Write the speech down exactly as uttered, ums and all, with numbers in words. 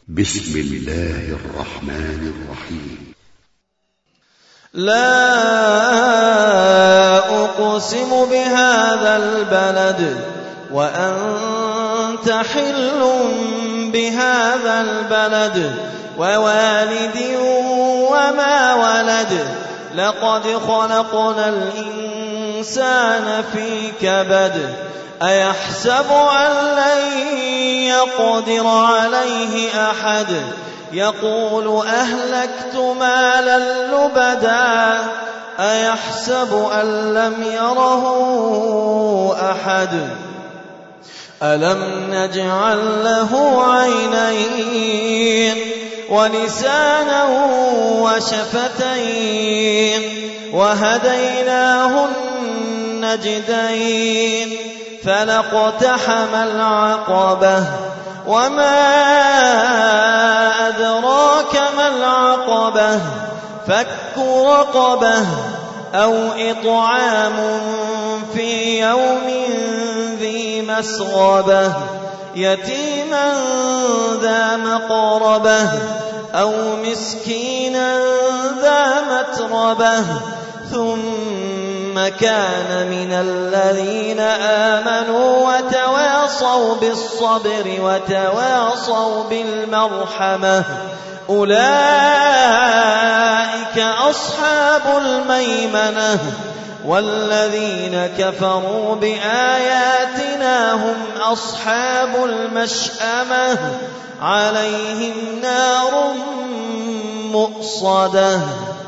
بسم الله الرحمن الرحيم. لا أقسم بهذا البلد وأنت حل بهذا البلد ووالد وما ولد لقد خلقنا الإنسان في كبد أيحسب أن لن يقدر عليه أحد يقول أهلكت مالا لبدا أيحسب أن لم يره أحد ألم نجعل له عينين ولسانا وشفتين وهديناه النجدين فلاقتحم العقبة وما أدراك ما العقبة فك رقبة أو إطعام في يوم ذي مسغبة يتيما ذا مقربة أو مسكينا ذا متربة ثم كان من الذين آمنوا وتواصوا بالصبر وتواصوا بالمرحمة أولئك أصحاب الميمنة والذين كفروا بآياتنا هم أصحاب المشأمة عليهم نار مؤصدة.